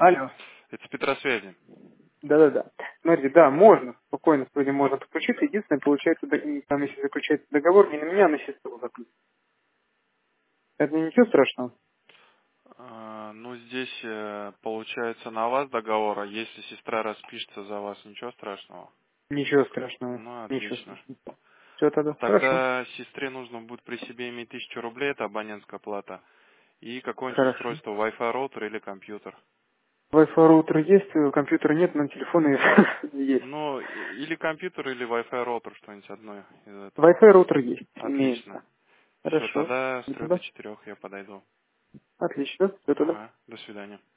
Алло. Это с Петросвязи. Да-да-да. Смотрите, да, можно, спокойно сегодня можно подключиться. Единственное, получается, там, если заключается договор, не на меня, а на сестру заключить. Это ничего страшного? Ну, здесь получается на вас договор, а если сестра распишется за вас, ничего страшного? Ничего страшного. Ну, Ничего отлично. страшного. Все тогда хорошо. Тогда сестре нужно будет при себе иметь 1000 рублей, это абонентская плата, и какое-нибудь Хорошо. устройство, Wi-Fi роутер или компьютер. Wi-Fi роутер есть, компьютера нет, но телефоны есть. Ну, или компьютер, или Wi-Fi роутер, что-нибудь одно из этого. Wi-Fi роутер есть, Отлично. имеется. Все, Хорошо. тогда с Ну 3 до тогда 4 я подойду. отлично. Все тогда. Ага, до свидания.